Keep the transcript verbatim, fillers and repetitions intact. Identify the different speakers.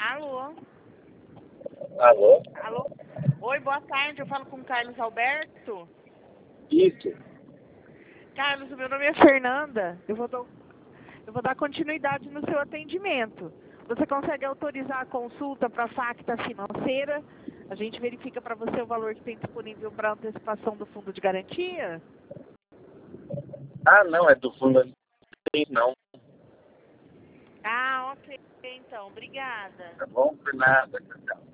Speaker 1: Alô?
Speaker 2: Alô?
Speaker 1: Alô? Oi, boa tarde. Eu falo com o Carlos Alberto.
Speaker 2: Isso.
Speaker 1: Carlos, o meu nome é Fernanda. Eu vou, dar, eu vou dar continuidade no seu atendimento. Você consegue autorizar a consulta para a Facta Financeira? A gente verifica para você o valor que tem disponível para antecipação do fundo de garantia?
Speaker 2: Ah, não, é do fundo. Não,
Speaker 1: Ah, ok. Então, obrigada.
Speaker 2: tá bom? Por nada. Tchau.